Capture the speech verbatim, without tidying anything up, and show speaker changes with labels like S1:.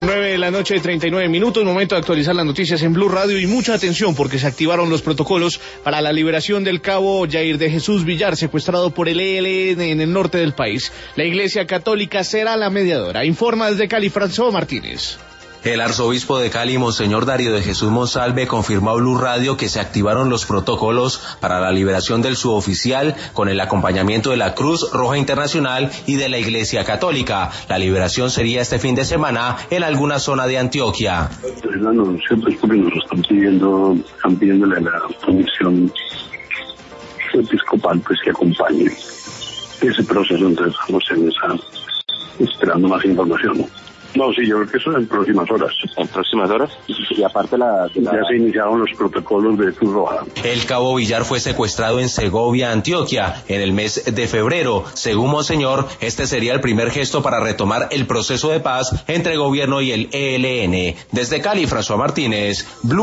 S1: nueve de la noche, treinta y nueve minutos, momento de actualizar las noticias en Blue Radio y mucha atención porque se activaron los protocolos para la liberación del cabo Jair de Jesús Villar, secuestrado por el E L N en el norte del país. La Iglesia Católica será la mediadora. Informa desde Cali, François Martínez.
S2: El arzobispo de Cali, Monseñor Darío de Jesús Monsalve, confirmó a Blue Radio que se activaron los protocolos para la liberación del suboficial con el acompañamiento de la Cruz Roja Internacional y de la Iglesia Católica. La liberación sería este fin de semana en alguna zona de Antioquia.
S3: El anuncio, pues, porque nos están pidiendo, están pidiéndole a la comisión episcopal pues que acompañe ese proceso, entonces estamos en esa, esperando más información. No, sí, yo creo que eso en próximas horas.
S4: ¿En próximas horas? Y aparte la,
S3: la... ya se iniciaron los protocolos de Cruz Roja.
S2: El cabo Villar fue secuestrado en Segovia, Antioquia, en el mes de febrero. Según Monseñor, este sería el primer gesto para retomar el proceso de paz entre el gobierno y el E L N. Desde Cali, François Martínez, Blue.